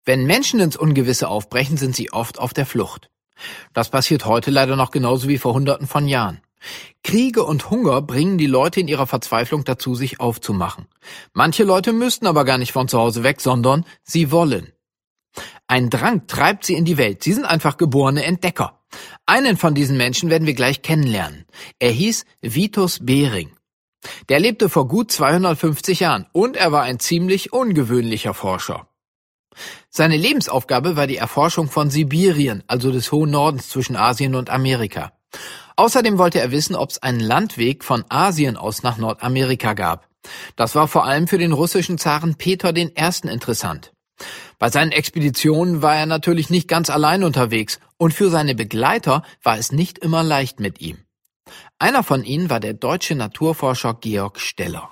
Wenn Menschen ins Ungewisse aufbrechen, sind sie oft auf der Flucht. Das passiert heute leider noch genauso wie vor Hunderten von Jahren. Kriege und Hunger bringen die Leute in ihrer Verzweiflung dazu, sich aufzumachen. Manche Leute müssten aber gar nicht von zu Hause weg, sondern sie wollen. Ein Drang treibt sie in die Welt. Sie sind einfach geborene Entdecker. Einen von diesen Menschen werden wir gleich kennenlernen. Er hieß Vitus Bering. Der lebte vor gut 250 Jahren und er war ein ziemlich ungewöhnlicher Forscher. Seine Lebensaufgabe war die Erforschung von Sibirien, also des hohen Nordens zwischen Asien und Amerika. Außerdem wollte er wissen, ob es einen Landweg von Asien aus nach Nordamerika gab. Das war vor allem für den russischen Zaren Peter I. interessant. Bei seinen Expeditionen war er natürlich nicht ganz allein unterwegs und für seine Begleiter war es nicht immer leicht mit ihm. Einer von ihnen war der deutsche Naturforscher Georg Steller.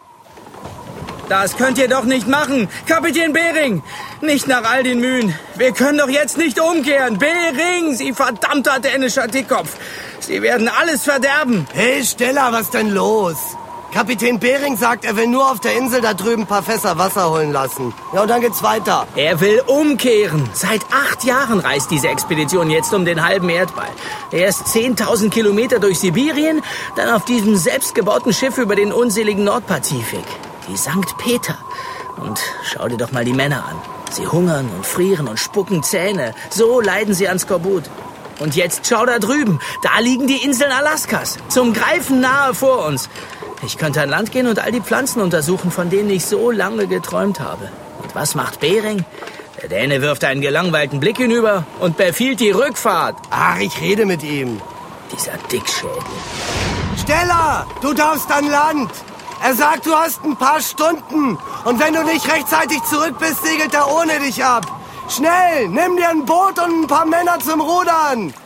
Das könnt ihr doch nicht machen, Kapitän Bering! Nicht nach all den Mühen. Wir können doch jetzt nicht umkehren. Bering, Sie verdammter dänischer Dickkopf! Sie werden alles verderben! Hey Steller, was denn los? Kapitän Bering sagt, er will nur auf der Insel da drüben ein paar Fässer Wasser holen lassen. Ja, und dann geht's weiter. Er will umkehren. Seit 8 Jahren reist diese Expedition jetzt um den halben Erdball. Erst 10.000 Kilometer durch Sibirien, dann auf diesem selbstgebauten Schiff über den unseligen Nordpazifik. Die St. Peter. Und schau dir doch mal die Männer an. Sie hungern und frieren und spucken Zähne. So leiden sie an Skorbut. Und jetzt schau da drüben. Da liegen die Inseln Alaskas. Zum Greifen nahe vor uns. Ich könnte an Land gehen und all die Pflanzen untersuchen, von denen ich so lange geträumt habe. Und was macht Bering? Der Däne wirft einen gelangweilten Blick hinüber und befiehlt die Rückfahrt. Ach, ich rede mit ihm. Dieser Dickschädel. Steller, du darfst an Land. Er sagt, du hast ein paar Stunden. Und wenn du nicht rechtzeitig zurück bist, segelt er ohne dich ab. Schnell, nimm dir ein Boot und ein paar Männer zum Rudern.